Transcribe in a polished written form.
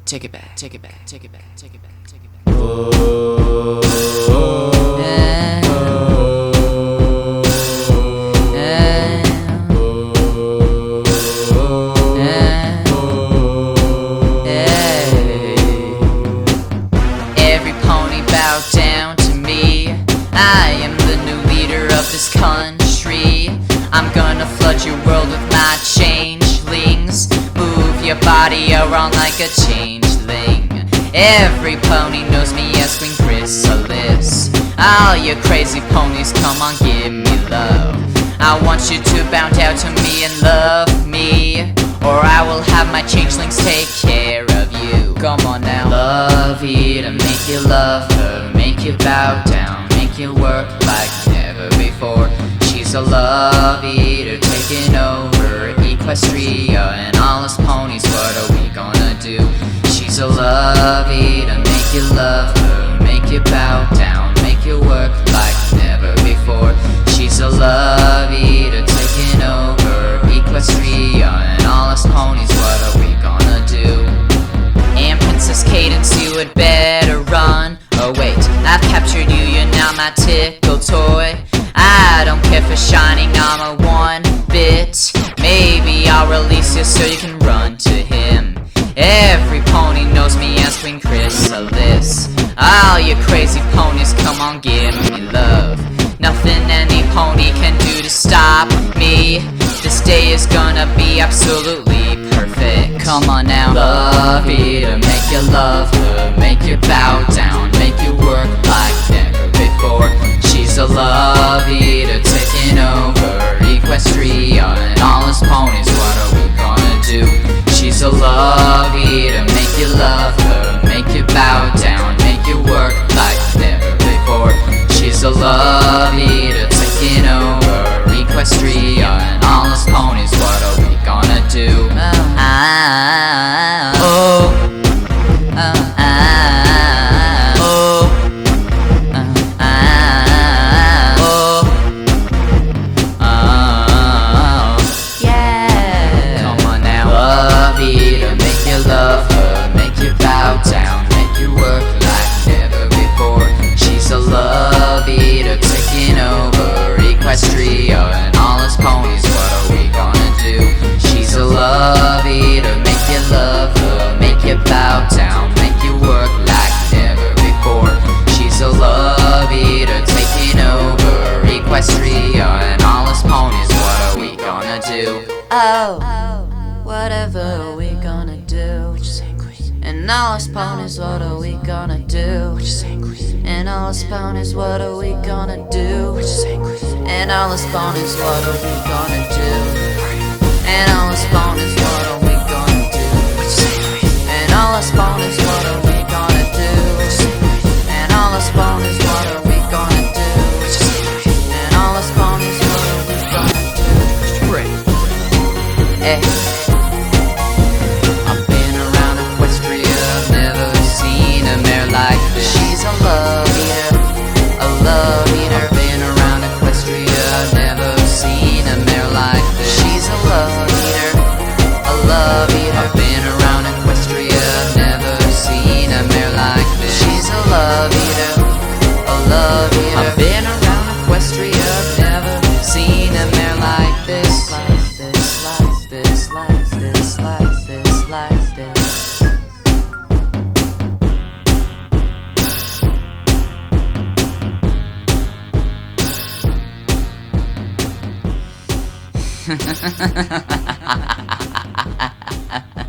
Take it back, take it back, take it back, take it back, take it back. Every pony bow down to me. I am the new leader of this country. I'm gonna flood your world with my changelings. Move your body around like a changeling. Every pony knows me as Queen Chrysalis. All you crazy ponies, come on, give me love. I want you to bow down to me and love me, or I will have my changelings take care of you. Come on now. Love Eater, make you love her, make you bow down, make you work like never before. She's a love eater taking over Equestria and all us ponies, what are we gonna do? She's a love eater, make you love her, make you bow down, make you work like never before. She's a love eater taking over Equestria and all us ponies, what are we gonna do? And Princess Cadence, you had better run. Oh wait, I've captured you, you're now my tickle toy. I don't care for shining armor one bit. Maybe I'll release you so you can run to him. Every pony knows me as Queen Chrysalis. All you crazy ponies, come on, give me love. Nothing any pony can do to stop me. This day is gonna be absolutely perfect. Come on now. Love Eater, make you love her, make you bow down, make you work like never before. She's a love eater taking over Equestria and all us ponies, what are we gonna do? She's a love eater, make you love her, make you bow down, make you work like never before. She's a love eater taking over Equestria and all us ponies, what are we gonna do? Equestria and all us ponies, what are we gonna do? She's a love eater, make you love her, make you bow down, make you work like never before. She's a love eater taking over Equestria and all us ponies, what are we gonna do? Oh, whatever are we gonna do? And all us ponies, what are we gonna do? And all us ponies, what are we gonna do? And all us ponies, what are we gonna do? And all us ponies, what are we gonna do? And all us ponies, what are we gonna do? And all us ponies, what are we gonna do? And all us ponies, what are we gonna do? Hey. I've been around Equestria, I've never seen a mare like this. She's a love eater, a love eater. I've been around Equestria, I've never seen a mare like this. She's a love eater, a love eater. I've been around Equestria, I've never seen a mare like this. She's a love eater, a love eater. I've been around Equestria, I've never seen a mare like this. Like this, like this, like this, like this, like this. Ha ha ha ha ha ha ha ha.